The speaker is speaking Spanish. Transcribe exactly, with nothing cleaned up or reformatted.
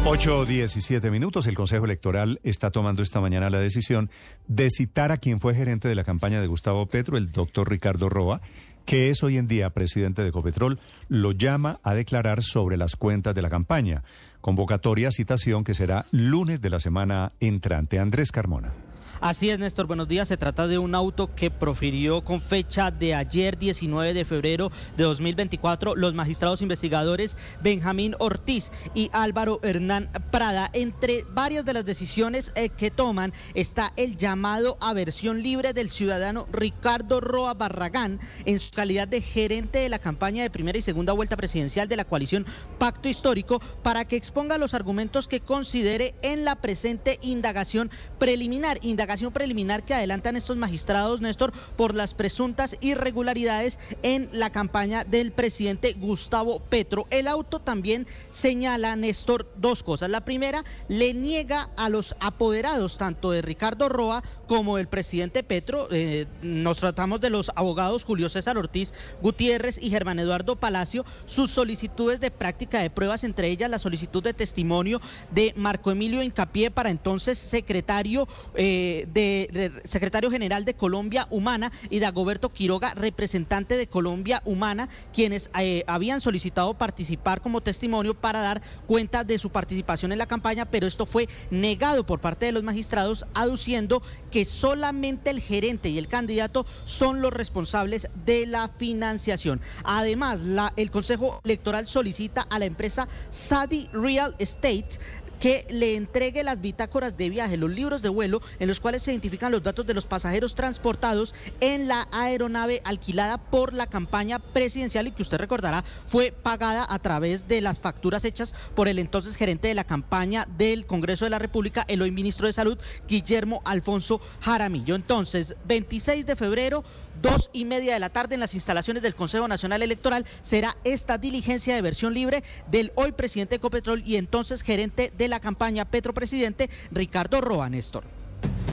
ocho diecisiete minutos. El Consejo Electoral está tomando esta mañana la decisión de citar a quien fue gerente de la campaña de Gustavo Petro, el doctor Ricardo Roa, que es hoy en día presidente de Ecopetrol, lo llama a declarar sobre las cuentas de la campaña. Convocatoria, citación que será lunes de la semana entrante. Andrés Carmona. Así es, Néstor, buenos días. Se trata de un auto que profirió con fecha de ayer, diecinueve de febrero de dos mil veinticuatro, los magistrados investigadores Benjamín Ortiz y Álvaro Hernán Prada. Entre varias de las decisiones eh, que toman está el llamado a versión libre del ciudadano Ricardo Roa Barragán en su calidad de gerente de la campaña de primera y segunda vuelta presidencial de la coalición Pacto Histórico para que exponga los argumentos que considere en la presente indagación preliminar. Indagación preliminar que adelantan estos magistrados, Néstor, por las presuntas irregularidades en la campaña del presidente Gustavo Petro. El auto también señala, Néstor, dos cosas. La primera, le niega a los apoderados, tanto de Ricardo Roa como del presidente Petro, eh, nos tratamos de los abogados Julio César Ortiz Gutiérrez y Germán Eduardo Palacio, sus solicitudes de práctica de pruebas, entre ellas la solicitud de testimonio de Marco Emilio Hincapié, para entonces secretario eh, de, de secretario general de Colombia Humana, y Dagoberto Quiroga, representante de Colombia Humana, quienes eh, habían solicitado participar como testimonio para dar cuenta de su participación en la campaña, pero esto fue negado por parte de los magistrados, aduciendo que solamente el gerente y el candidato son los responsables de la financiación. Además, la, el Consejo Electoral solicita a la empresa Sadi Real Estate que le entregue las bitácoras de viaje, los libros de vuelo en los cuales se identifican los datos de los pasajeros transportados en la aeronave alquilada por la campaña presidencial y que usted recordará fue pagada a través de las facturas hechas por el entonces gerente de la campaña del Congreso de la República, el hoy ministro de Salud, Guillermo Alfonso Jaramillo. Entonces, veintiséis de febrero, dos y media de la tarde, en las instalaciones del Consejo Nacional Electoral, será esta diligencia de versión libre del hoy presidente de Ecopetrol y entonces gerente de la campaña Petro Presidente, Ricardo Roa, Néstor.